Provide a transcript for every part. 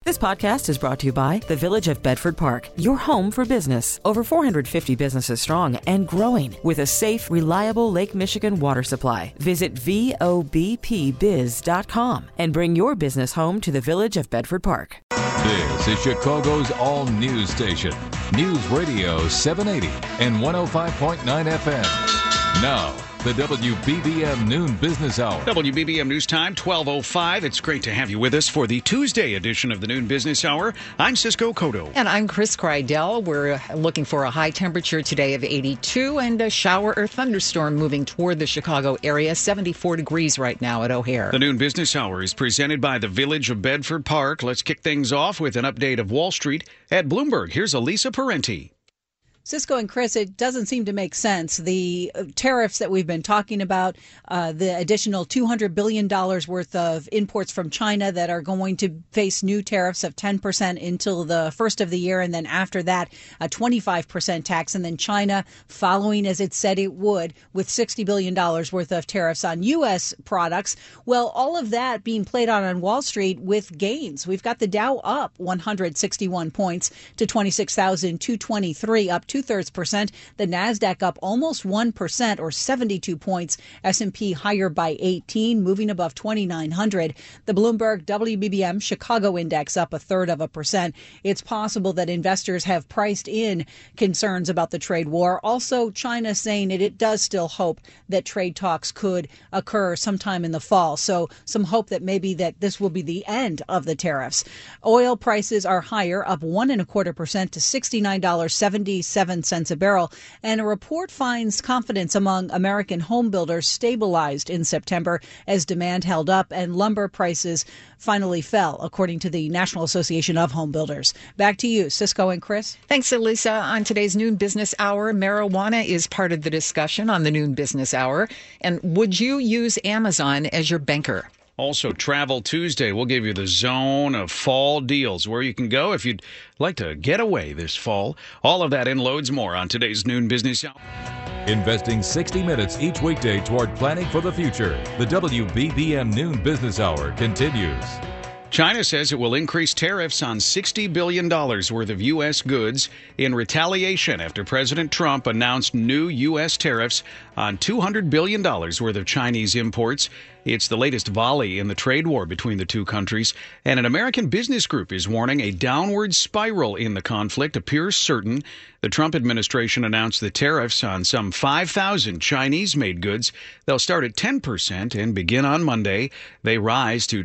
This podcast is brought to you by the Village of Bedford Park, your home for business. Over 450 businesses strong and growing with a safe, reliable Lake Michigan water supply. Visit VOBPBiz.com and bring your business home to the Village of Bedford Park. This is Chicago's all-news station, News Radio 780 and 105.9 FM. Now, the WBBM Noon Business Hour. WBBM News Time, 12:05. It's great to have you with us for the Tuesday edition of the Noon Business Hour. I'm Cisco Cotto. And I'm Chris Kreidel. We're looking for a high temperature today of 82 and a shower or thunderstorm moving toward the Chicago area. 74 degrees right now at O'Hare. The Noon Business Hour is presented by the Village of Bedford Park. Let's kick things off with an update of Wall Street at Bloomberg. Here's Elisa Parenti. Cisco and Chris, it doesn't seem to make sense. The tariffs that we've been talking about, the additional $200 billion worth of imports from China that are going to face new tariffs of 10% until the first of the year. And then after that, a 25% tax. And then China following as it said it would with $60 billion worth of tariffs on U.S. products. Well, all of that being played out on Wall Street with gains. We've got the Dow up 161 points to 26,223, up 0.2%. The Nasdaq up almost 1% or 72 points. S&P higher by 18, moving above 2,900. The Bloomberg WBBM Chicago Index up 0.3%. It's possible that investors have priced in concerns about the trade war. Also, China saying it does still hope that trade talks could occur sometime in the fall. So some hope that maybe that this will be the end of the tariffs. Oil prices are higher, up 1.25% to $69.77 a barrel. And a report finds confidence among American home builders stabilized in September as demand held up and lumber prices finally fell, according to the National Association of Home Builders. Back to you, Cisco and Chris. Thanks, Elisa. On today's Noon Business Hour, marijuana is part of the discussion on the Noon Business Hour. And would you use Amazon as your banker? Also, Travel Tuesday. We'll give you the zone of fall deals, where you can go if you'd like to get away this fall. All of that and loads more on today's Noon Business Hour. Investing 60 minutes each weekday toward planning for the future. The WBBM Noon Business Hour continues. China says it will increase tariffs on $60 billion worth of U.S. goods in retaliation after President Trump announced new U.S. tariffs on $200 billion worth of Chinese imports. It's the latest volley in the trade war between the two countries, and an American business group is warning a downward spiral in the conflict appears certain. The Trump administration announced the tariffs on some 5,000 Chinese-made goods. They'll start at 10% and begin on Monday. They rise to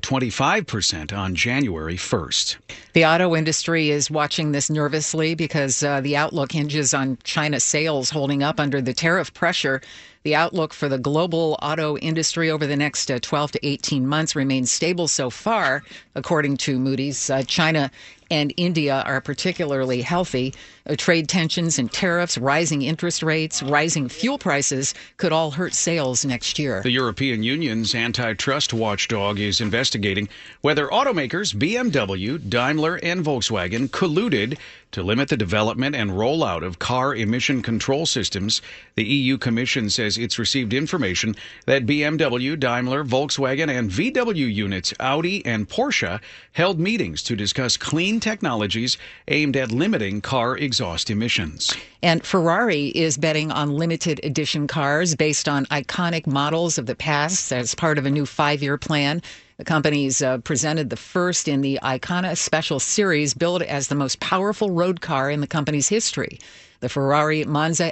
25% on January 1st. The auto industry is watching this nervously because the outlook hinges on China's sales holding up under the tariff pressure. The outlook for the global auto industry over the next 12 to 18 months remains stable so far, according to Moody's. China and India are particularly healthy. Trade tensions and tariffs, rising interest rates, rising fuel prices could all hurt sales next year. The European Union's antitrust watchdog is investigating whether automakers BMW, Daimler, and Volkswagen colluded to limit the development and rollout of car emission control systems. The EU Commission says it's received information that BMW, Daimler, Volkswagen, and VW units, Audi, and Porsche held meetings to discuss clean technologies aimed at limiting car exhaust emissions. And Ferrari is betting on limited edition cars based on iconic models of the past as part of a new 5-year plan. The company's presented the first in the Icona Special Series, billed as the most powerful road car in the company's history. The Ferrari Monza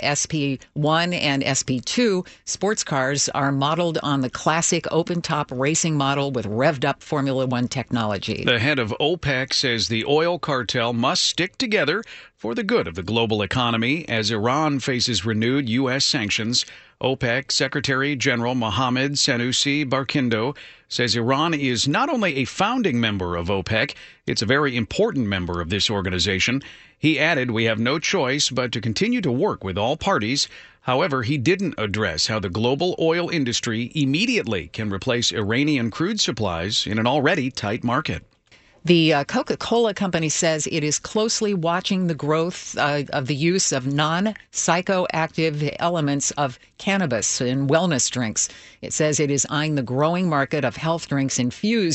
SP1 and SP2 sports cars are modeled on the classic open-top racing model with revved-up Formula One technology. The head of OPEC says the oil cartel must stick together for the good of the global economy as Iran faces renewed U.S. sanctions. OPEC Secretary General Mohammed Sanusi Barkindo says Iran is not only a founding member of OPEC, it's a very important member of this organization. He added, "We have no choice but to continue to work with all parties." However, he didn't address how the global oil industry immediately can replace Iranian crude supplies in an already tight market. The Coca-Cola company says it is closely watching the growth of the use of non-psychoactive elements of cannabis in wellness drinks. It says it is eyeing the growing market of health drinks infused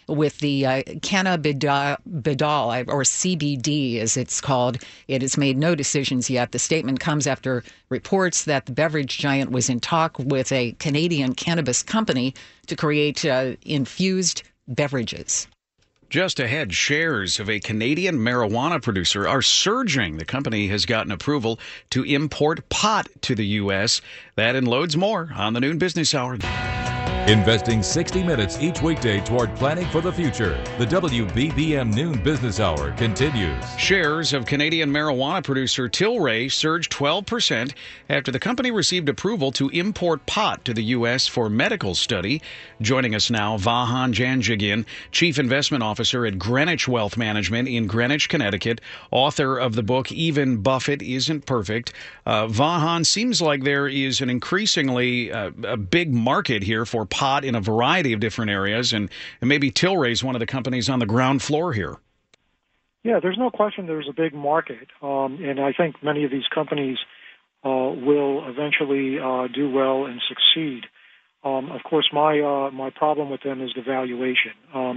with the cannabidiol, or CBD as it's called. It has made no decisions yet. The statement comes after reports that the beverage giant was in talk with a Canadian cannabis company to create infused beverages. Just ahead, shares of a Canadian marijuana producer are surging. The company has gotten approval to import pot to the U.S. That and loads more on the Noon Business Hour. Investing 60 minutes each weekday toward planning for the future. The WBBM Noon Business Hour continues. Shares of Canadian marijuana producer Tilray surged 12% after the company received approval to import pot to the U.S. for medical study. Joining us now, Vahan Janjigian, Chief Investment Officer at Greenwich Wealth Management in Greenwich, Connecticut, author of the book Even Buffett Isn't Perfect. Vahan, seems like there is an increasingly a big market here for pot in a variety of different areas, and maybe Tilray is one of the companies on the ground floor here. Yeah, there's no question there's a big market, and I think many of these companies will eventually do well and succeed. Of course, my problem with them is the valuation.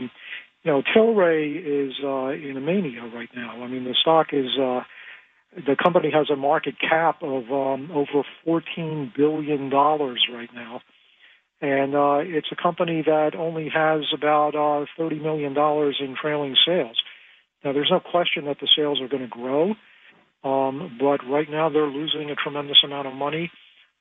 Tilray is in a mania right now. I mean, the stock is the company has a market cap of over $14 billion right now. And it's a company that only has about $30 million in trailing sales. Now, there's no question that the sales are going to grow, but right now they're losing a tremendous amount of money.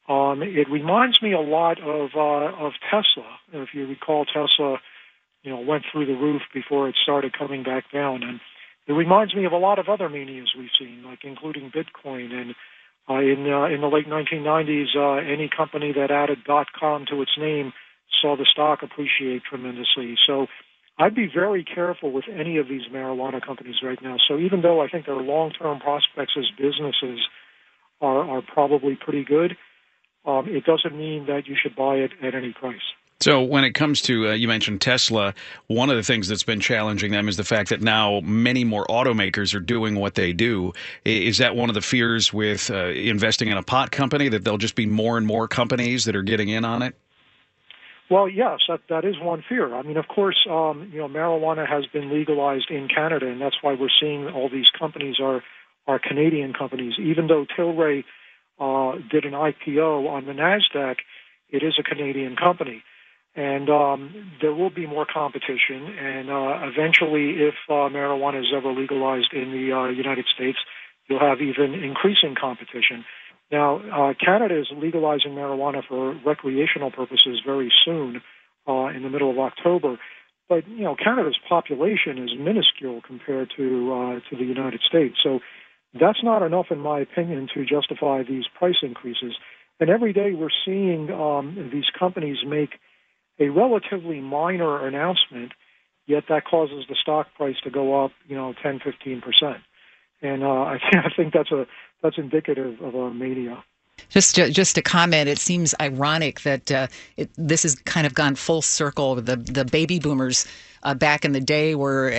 It reminds me a lot of Tesla. If you recall, Tesla, went through the roof before it started coming back down. And it reminds me of a lot of other manias we've seen, like including Bitcoin. And in the late 1990s, any company that added .com to its name saw the stock appreciate tremendously. So I'd be very careful with any of these marijuana companies right now. So even though I think their long-term prospects as businesses are probably pretty good, it doesn't mean that you should buy it at any price. So when it comes to, you mentioned Tesla, one of the things that's been challenging them is the fact that now many more automakers are doing what they do. Is that one of the fears with investing in a pot company, that there'll just be more and more companies that are getting in on it? Well, yes, that is one fear. I mean, of course, marijuana has been legalized in Canada, and that's why we're seeing all these companies are Canadian companies. Even though Tilray did an IPO on the NASDAQ, it is a Canadian company. And there will be more competition, and eventually, if marijuana is ever legalized in the United States, you'll have even increasing competition. Now, Canada is legalizing marijuana for recreational purposes very soon, in the middle of October. But Canada's population is minuscule compared to the United States, so that's not enough, in my opinion, to justify these price increases. And every day we're seeing these companies make a relatively minor announcement, yet that causes the stock price to go up, 10-15%. And I think that's indicative of a mania. Just to comment, it seems ironic that this has kind of gone full circle. The baby boomers back in the day were,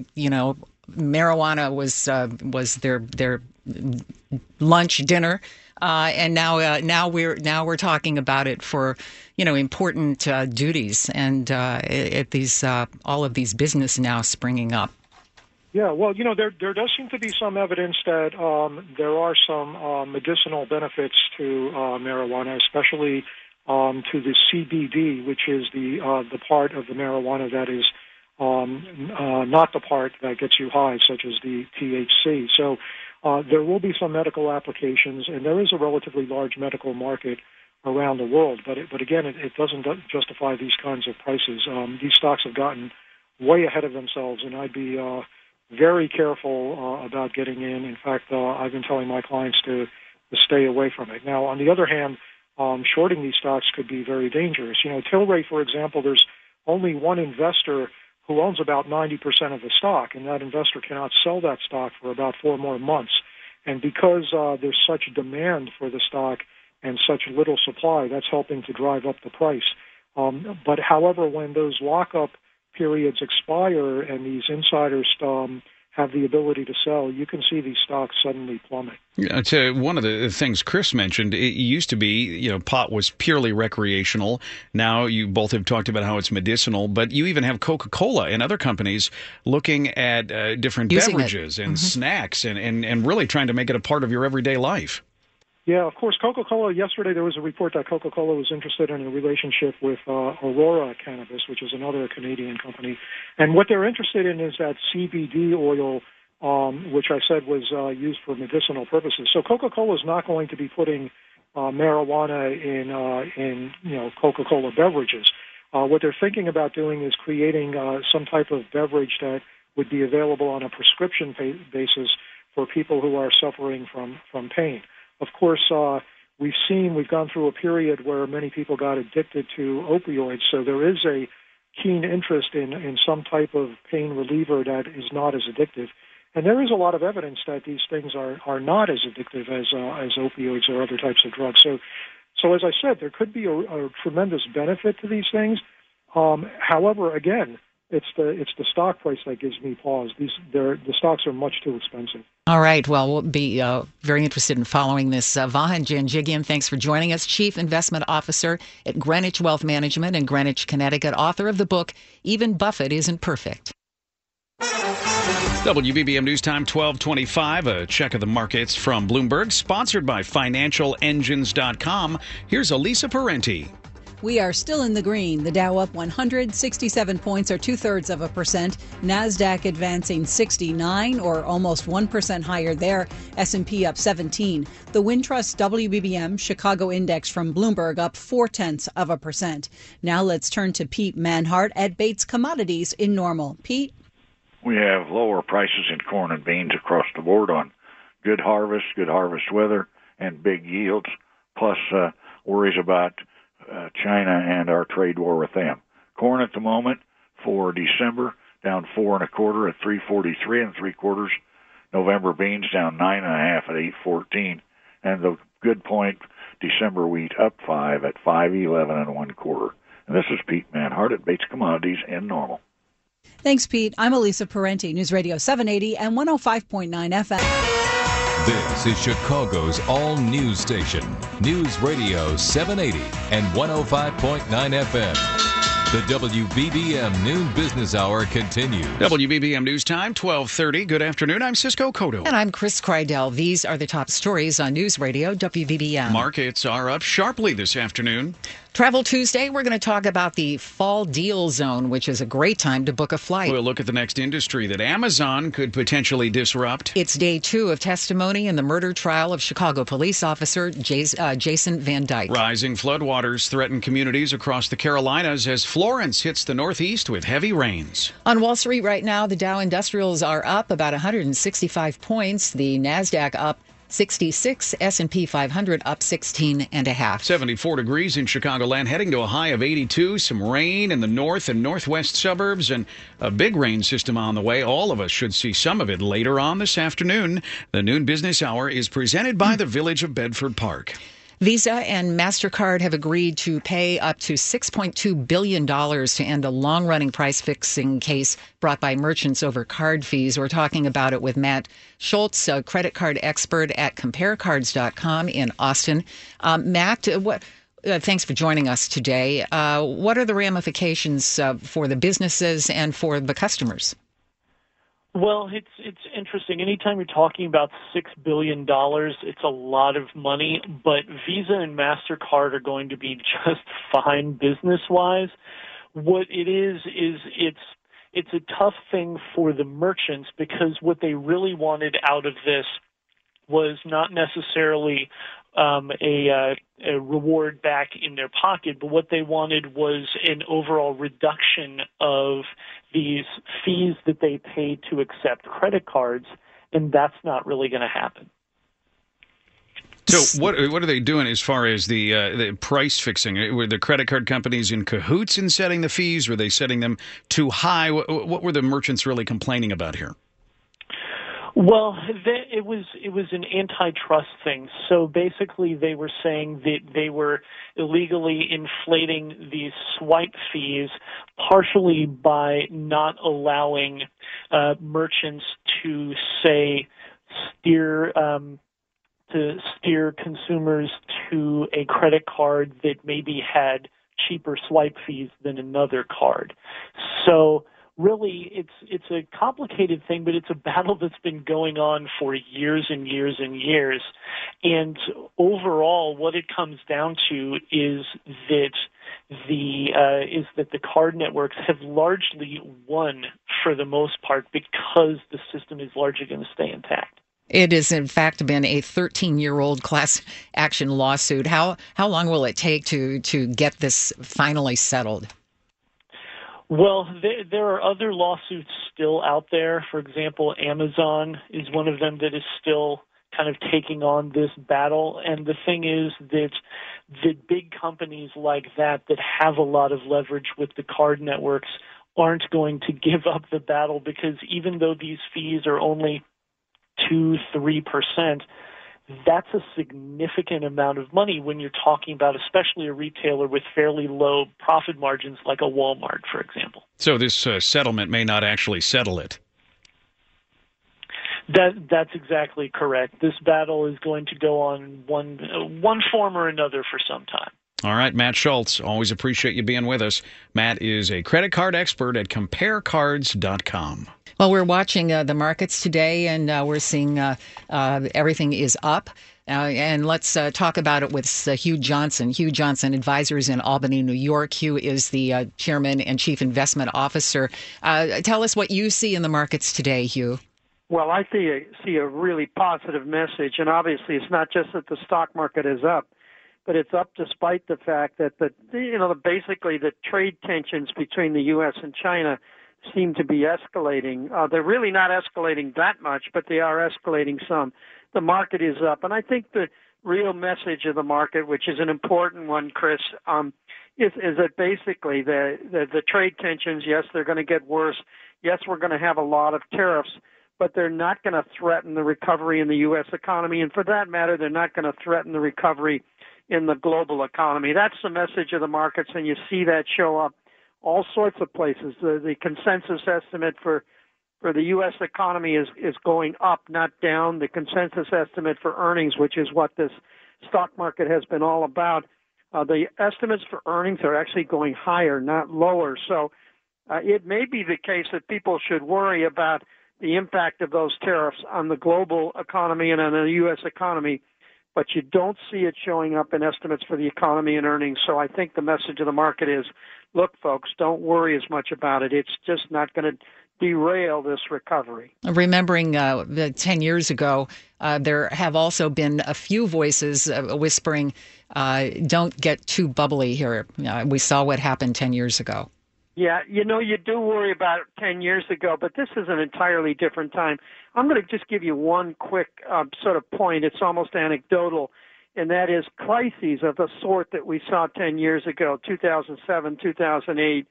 marijuana was their lunch, dinner. And now we're talking about it for important duties, and at these all of these business now springing up. Yeah, well, there does seem to be some evidence that there are some medicinal benefits to marijuana, especially to the CBD, which is the part of the marijuana that is not the part that gets you high, such as the THC. So there will be some medical applications, and there is a relatively large medical market around the world. But again, it doesn't justify these kinds of prices. These stocks have gotten way ahead of themselves, and I'd be very careful about getting in. In fact, I've been telling my clients to stay away from it. Now, on the other hand, shorting these stocks could be very dangerous. Tilray, for example, there's only one investor who owns about 90% of the stock, and that investor cannot sell that stock for about 4 more months. And because there's such demand for the stock and such little supply, that's helping to drive up the price. But however, when those lockup periods expire and these insiders have the ability to sell, you can see these stocks suddenly plummet. One of the things Chris mentioned, it used to be, pot was purely recreational. Now you both have talked about how it's medicinal, but you even have Coca-Cola and other companies looking at different beverages and snacks and really trying to make it a part of your everyday life. Yeah, of course, Coca-Cola, yesterday there was a report that Coca-Cola was interested in a relationship with Aurora Cannabis, which is another Canadian company. And what they're interested in is that CBD oil, which I said was used for medicinal purposes. So Coca-Cola is not going to be putting marijuana in Coca-Cola beverages. What they're thinking about doing is creating some type of beverage that would be available on a prescription basis for people who are suffering from pain. Of course, we've gone through a period where many people got addicted to opioids, so there is a keen interest in some type of pain reliever that is not as addictive. And there is a lot of evidence that these things are not as addictive as opioids or other types of drugs. So as I said, there could be a tremendous benefit to these things. However, again, it's the stock price that gives me pause. The stocks are much too expensive. All right. Well, we'll be very interested in following this. Vahan Janjigian, thanks for joining us. Chief Investment Officer at Greenwich Wealth Management in Greenwich, Connecticut, author of the book, Even Buffett Isn't Perfect. WBBM News Time 12:25. A check of the markets from Bloomberg, sponsored by FinancialEngines.com. Here's Elisa Parenti. We are still in the green. The Dow up 167 points, or 0.2%. NASDAQ advancing 69, or almost 1% higher there. S&P up 17. The Wintrust WBBM Chicago Index from Bloomberg up 0.4%. Now let's turn to Pete Manhart at Bates Commodities in Normal. Pete? We have lower prices in corn and beans across the board on good harvest weather, and big yields, plus worries about China and our trade war with them. Corn at the moment for December down 4 1/4 at 3.43 3/4. November beans down 9 1/2 at 8.14, and the good point December wheat up 5 at 5.11 1/4. And this is Pete Manhart at Bates Commodities in Normal. Thanks, Pete. I'm Elisa Parenti, News Radio 780 and 105.9 FM. This is Chicago's all-news station, News Radio 780 and 105.9 FM. The WBBM Noon Business Hour continues. WBBM News Time, 12:30. Good afternoon. I'm Cisco Cotto. And I'm Chris Kreidel. These are the top stories on News Radio WBBM. Markets are up sharply this afternoon. Travel Tuesday, we're going to talk about the fall deal zone, which is a great time to book a flight. We'll look at the next industry that Amazon could potentially disrupt. It's day 2 of testimony in the murder trial of Chicago police officer Jason Van Dyke. Rising floodwaters threaten communities across the Carolinas as Florence hits the Northeast with heavy rains. On Wall Street right now, the Dow Industrials are up about 165 points. The NASDAQ up 66, S&P 500 up 16.5. 74 degrees in Chicagoland, heading to a high of 82. Some rain in the north and northwest suburbs and a big rain system on the way. All of us should see some of it later on this afternoon. The Noon Business Hour is presented by the Village of Bedford Park. Visa and MasterCard have agreed to pay up to $6.2 billion to end a long-running price-fixing case brought by merchants over card fees. We're talking about it with Matt Schultz, a credit card expert at CompareCards.com in Austin. Matt, thanks for joining us today. What are the ramifications for the businesses and for the customers? Well, it's interesting. Anytime you're talking about $6 billion, it's a lot of money, but Visa and MasterCard are going to be just fine business-wise. What it is it's a tough thing for the merchants, because what they really wanted out of this was not necessarily a reward back in their pocket, but what they wanted was an overall reduction of these fees that they pay to accept credit cards, and that's not really going to happen. So what are they doing as far as the price fixing? Were the credit card companies in cahoots in setting the fees? Were they setting them too high? What were the merchants really complaining about here? Well, it was an antitrust thing. So basically they were saying that they were illegally inflating these swipe fees, partially by not allowing merchants to say steer consumers to a credit card that maybe had cheaper swipe fees than another card. So really, it's a complicated thing, but it's a battle that's been going on for years and years and years. And overall, what it comes down to is that the card networks have largely won for the most part because the system is largely going to stay intact. It has, in fact, been a 13-year-old class action lawsuit. How long will it take to get this finally settled? Well, there are other lawsuits still out there. For example, Amazon is one of them that is still kind of taking on this battle. And the thing is that the big companies like that have a lot of leverage with the card networks aren't going to give up the battle, because even though these fees are only 2-3%, that's a significant amount of money when you're talking about especially a retailer with fairly low profit margins like a Walmart, for example. So this settlement may not actually settle it. That's exactly correct. This battle is going to go on one form or another for some time. All right, Matt Schultz, always appreciate you being with us. Matt is a credit card expert at CompareCards.com. Well, we're watching the markets today, and we're seeing everything is up. And let's talk about it with Hugh Johnson. Hugh Johnson Advisors in Albany, New York. Hugh is the chairman and chief investment officer. Tell us what you see in the markets today, Hugh. Well, I see a really positive message, and obviously it's not just that the stock market is up, but it's up despite the fact that basically the trade tensions between the U.S. and China seem to be escalating. They're really not escalating that much, but they are escalating some. The market is up, and I think the real message of the market, which is an important one, Chris, is that basically the trade tensions, yes, they're going to get worse. Yes, we're going to have a lot of tariffs, but they're not going to threaten the recovery in the U.S. economy, and for that matter, they're not going to threaten the recovery in the global economy. That's the message of the markets, and you see that show up all sorts of places. The consensus estimate for the U.S. economy is going up, not down. The consensus estimate for earnings, which is what this stock market has been all about, the estimates for earnings are actually going higher, not lower. So it may be the case that people should worry about the impact of those tariffs on the global economy and on the U.S. economy, but you don't see it showing up in estimates for the economy and earnings. So I think the message of the market is, look, folks, don't worry as much about it. It's just not going to derail this recovery. Remembering 10 years ago, there have also been a few voices whispering, don't get too bubbly here. We saw what happened 10 years ago. Yeah, you do worry about it 10 years ago, but this is an entirely different time. I'm going to just give you one quick sort of point. It's almost anecdotal, and that is crises of the sort that we saw 10 years ago, 2007, 2008,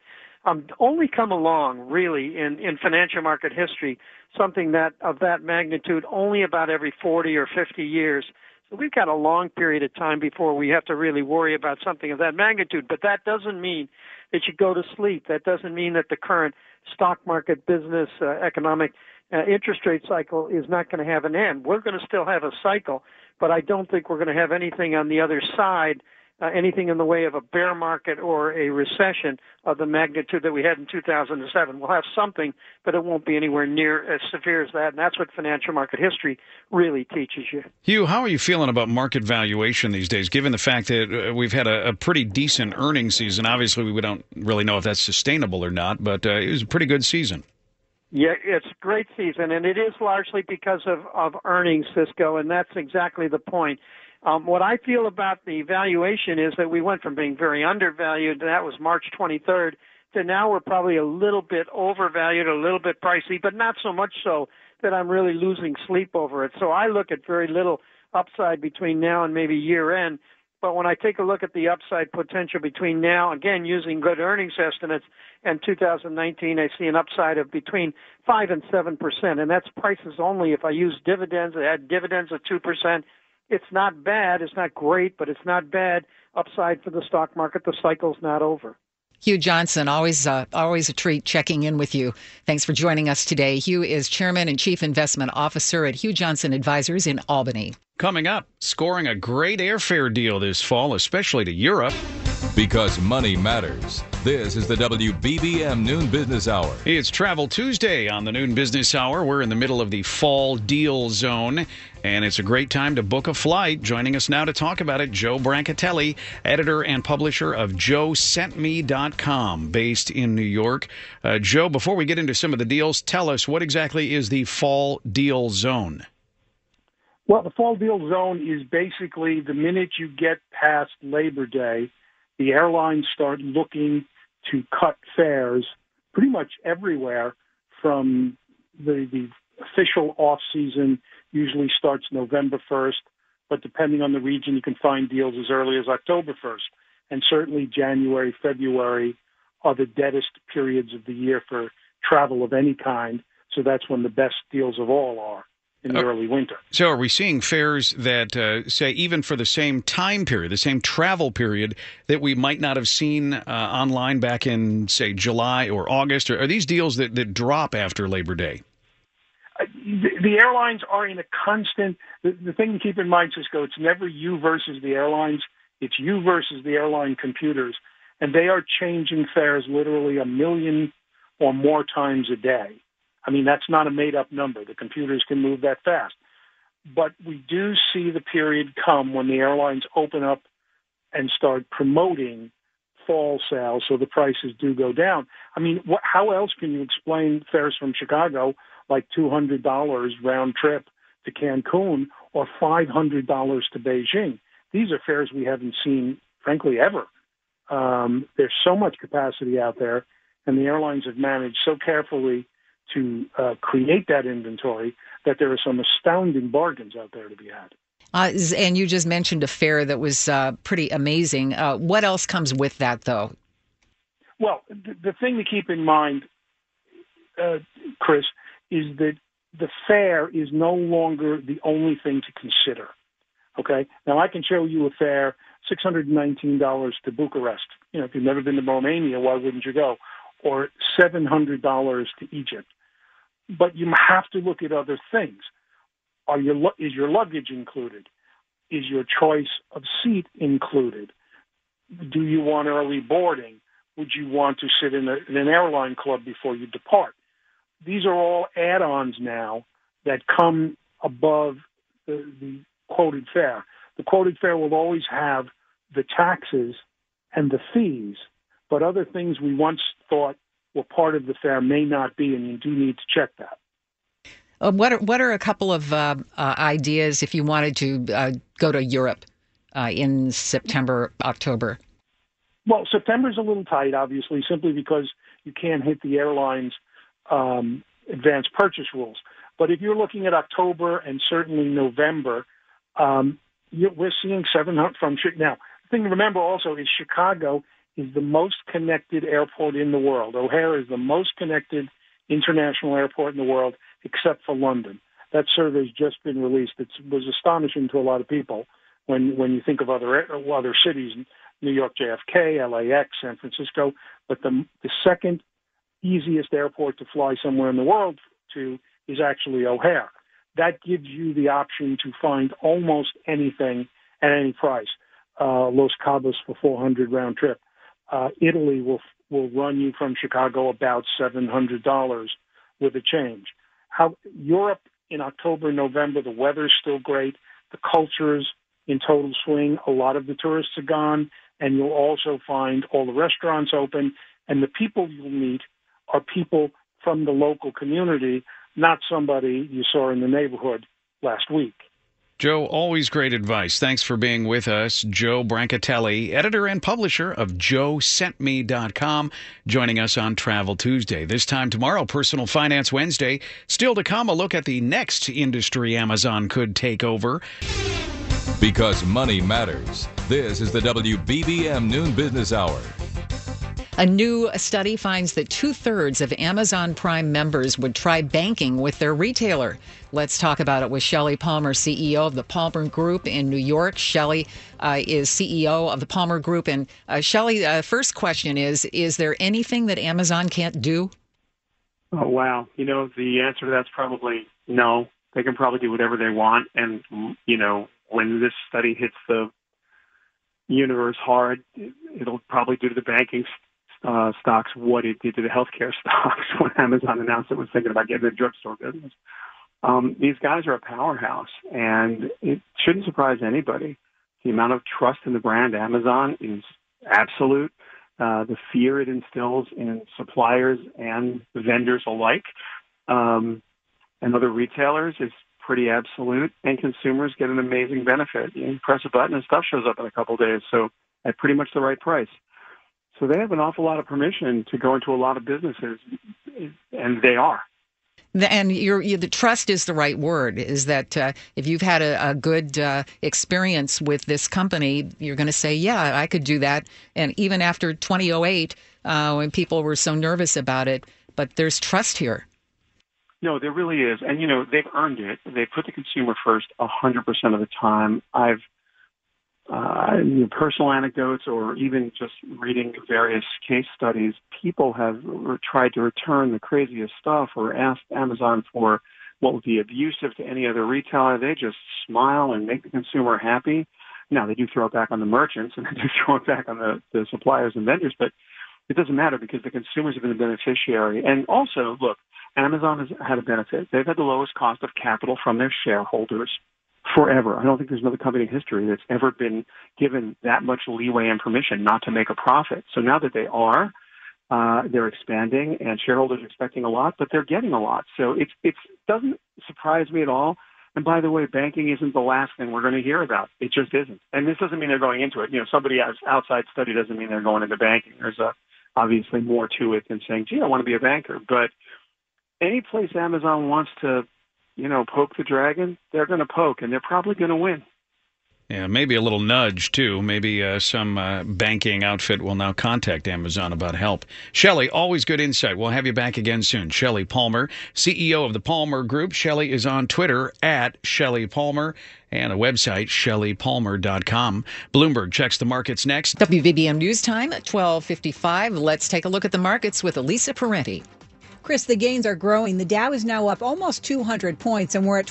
only come along, really, in financial market history, something that of that magnitude only about every 40 or 50 years. So we've got a long period of time before we have to really worry about something of that magnitude. But that doesn't mean that you go to sleep. That doesn't mean that the current stock market, business, economic interest rate cycle is not going to have an end. We're going to still have a cycle, but I don't think we're going to have anything on the other side, anything in the way of a bear market or a recession of the magnitude that we had in 2007. We'll have something, but it won't be anywhere near as severe as that, and that's what financial market history really teaches you. Hugh, how are you feeling about market valuation these days, given the fact that we've had a pretty decent earnings season? Obviously, we don't really know if that's sustainable or not, but it was a pretty good season. Yeah, it's a great season, and it is largely because of earnings, Cisco, and that's exactly the point. What I feel about the valuation is that we went from being very undervalued, that was March 23rd, to now we're probably a little bit overvalued, a little bit pricey, but not so much so that I'm really losing sleep over it. So I look at very little upside between now and maybe year end. But when I take a look at the upside potential between now, again, using good earnings estimates, and 2019, I see an upside of between 5 and 7%. And that's prices only. If I use dividends, I add dividends of 2%. It's not bad. It's not great, but it's not bad. Upside for the stock market. The cycle's not over. Hugh Johnson, always a treat checking in with you. Thanks for joining us today. Hugh is Chairman and Chief Investment Officer at Hugh Johnson Advisors in Albany. Coming up, scoring a great airfare deal this fall, especially to Europe. Because money matters. This is the WBBM Noon Business Hour. It's Travel Tuesday on the Noon Business Hour. We're in the middle of the fall deal zone, and it's a great time to book a flight. Joining us now to talk about it, Joe Brancatelli, editor and publisher of JoeSentMe.com, based in New York. Joe, before we get into some of the deals, tell us what exactly is the fall deal zone? Well, the fall deal zone is basically the minute you get past Labor Day, the airlines start looking to cut fares pretty much everywhere from the official off-season usually starts November 1st, but depending on the region, you can find deals as early as October 1st. And certainly January, February are the deadest periods of the year for travel of any kind, so that's when the best deals of all are. In the early winter. So are we seeing fares that, say, even for the same time period, the same travel period, that we might not have seen online back in, say, July or August? Or are these deals that drop after Labor Day? The airlines are in a constant... The thing to keep in mind, Cisco, it's never you versus the airlines. It's you versus the airline computers. And they are changing fares literally 1 million or more times a day. I mean, that's not a made-up number. The computers can move that fast. But we do see the period come when the airlines open up and start promoting fall sales, so the prices do go down. I mean, how else can you explain fares from Chicago like $200 round trip to Cancun or $500 to Beijing? These are fares we haven't seen, frankly, ever. There's so much capacity out there, and the airlines have managed so carefully to create that inventory that there are some astounding bargains out there to be had. And you just mentioned a fare that was pretty amazing. What else comes with that, though? Well, the thing to keep in mind, Chris, is that the fare is no longer the only thing to consider. Okay? Now, I can show you a fare, $619 to Bucharest. You know, if you've never been to Romania, why wouldn't you go? Or $700 to Egypt. But you have to look at other things. Is your luggage included? Is your choice of seat included? Do you want early boarding? Would you want to sit in an airline club before you depart? These are all add-ons now that come above the quoted fare. The quoted fare will always have the taxes and the fees, but other things we once thought were part of the fare may not be, and you do need to check that. What are a couple of ideas if you wanted to go to Europe in September, October? Well, September's a little tight, obviously, simply because you can't hit the airlines' advanced purchase rules. But if you're looking at October and certainly November, we're seeing 700 from now. The thing to remember also is Chicago is the most connected airport in the world. O'Hare is the most connected international airport in the world, except for London. That survey's just been released. It was astonishing to a lot of people when you think of other cities, New York JFK, LAX, San Francisco. But the second easiest airport to fly somewhere in the world to is actually O'Hare. That gives you the option to find almost anything at any price. Los Cabos for $400 round trip. Italy will run you from Chicago about $700 with a change. Europe in October, November, the weather's still great. The culture's in total swing. A lot of the tourists are gone, and you'll also find all the restaurants open. And the people you'll meet are people from the local community, not somebody you saw in the neighborhood last week. Joe, always great advice. Thanks for being with us. Joe Brancatelli, editor and publisher of JoeSentMe.com, joining us on Travel Tuesday. This time tomorrow, Personal Finance Wednesday. Still to come, a look at the next industry Amazon could take over. Because money matters. This is the WBBM Noon Business Hour. A new study finds that 2/3 of Amazon Prime members would try banking with their retailer. Let's talk about it with Shelley Palmer, CEO of the Palmer Group in New York. Shelley is CEO of the Palmer Group. And Shelley, first question is there anything that Amazon can't do? Oh, wow. The answer to that's probably no. They can probably do whatever they want. And, when this study hits the universe hard, it'll probably do to the banking stocks what it did to the healthcare stocks when Amazon announced it was thinking about getting a drugstore business. These guys are a powerhouse, and it shouldn't surprise anybody. The amount of trust in the brand Amazon is absolute. The fear it instills in suppliers and vendors alike and other retailers is pretty absolute, and consumers get an amazing benefit. You press a button and stuff shows up in a couple of days, so at pretty much the right price. So they have an awful lot of permission to go into a lot of businesses, and they are. And the trust is the right word, is that if you've had a good experience with this company, you're going to say, yeah, I could do that. And even after 2008, when people were so nervous about it, but there's trust here. No, there really is. And, they've earned it. They put the consumer first 100% of the time. I've personal anecdotes or even just reading various case studies, people have tried to return the craziest stuff or asked Amazon for what would be abusive to any other retailer. They just smile and make the consumer happy. Now, they do throw it back on the merchants and they do throw it back on the suppliers and vendors, but it doesn't matter because the consumers have been the beneficiary. And also, look, Amazon has had a benefit. They've had the lowest cost of capital from their shareholders forever. I don't think there's another company in history that's ever been given that much leeway and permission not to make a profit. So now that they are, they're expanding, and shareholders are expecting a lot, but they're getting a lot. So it doesn't surprise me at all. And by the way, banking isn't the last thing we're going to hear about. It just isn't. And this doesn't mean they're going into it. Somebody outside study doesn't mean they're going into banking. There's obviously more to it than saying, gee, I want to be a banker. But any place Amazon wants to poke the dragon, they're going to poke, and they're probably going to win. Yeah, maybe a little nudge, too. Maybe some banking outfit will now contact Amazon about help. Shelley, always good insight. We'll have you back again soon. Shelley Palmer, CEO of the Palmer Group. Shelley is on Twitter at Shelley Palmer and a website, shelleypalmer.com. Bloomberg checks the markets next. WBBM News Time at 12:55. Let's take a look at the markets with Elisa Parenti. Chris, the gains are growing. The Dow is now up almost 200 points, and we're at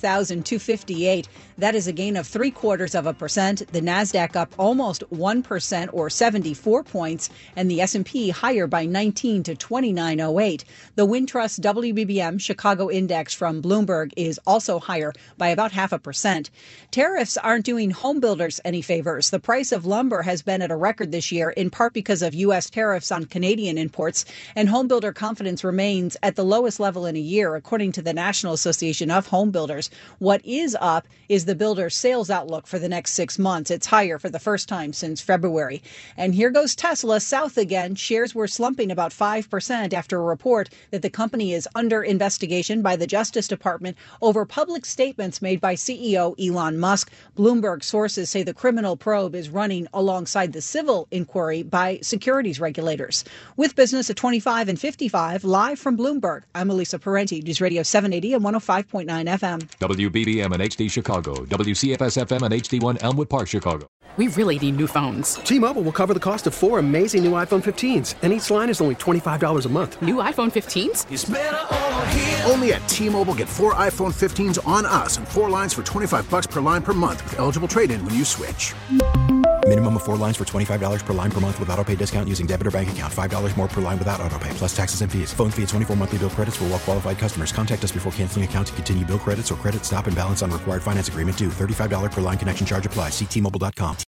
26,258. That is a gain of 0.75%. The Nasdaq up almost 1%, or 74 points, and the S&P higher by 19 to 2908. The Wintrust WBBM Chicago Index from Bloomberg is also higher by about 0.5%. Tariffs aren't doing home builders any favors. The price of lumber has been at a record this year, in part because of U.S. tariffs on Canadian imports, and home builder confidence remains at the lowest level in a year, according to the National Association of Home Builders. What is up is the builder's sales outlook for the next 6 months. It's higher for the first time since February. And here goes Tesla south again. Shares were slumping about 5% after a report that the company is under investigation by the Justice Department over public statements made by CEO Elon Musk. Bloomberg sources say the criminal probe is running alongside the civil inquiry by securities regulators. With business at 25 and 55, live from Bloomberg, I'm Elisa Parenti, News Radio 780 and 105.9 FM. WBBM and HD Chicago, WCFS FM and HD1 Elmwood Park, Chicago. We really need new phones. T-Mobile will cover the cost of 4 amazing new iPhone 15s, and each line is only $25 a month. New iPhone 15s? It's better over here. Only at T-Mobile, get 4 iPhone 15s on us and 4 lines for $25 per line per month with eligible trade-in when you switch. Minimum of 4 lines for $25 per line per month with autopay discount using debit or bank account. $5 more per line without autopay, plus taxes and fees. Phone fee at 24 monthly bill credits for well-qualified customers. Contact us before canceling account to continue bill credits or credit stop and balance on required finance agreement due. $35 per line connection charge applies. See T-Mobile.com.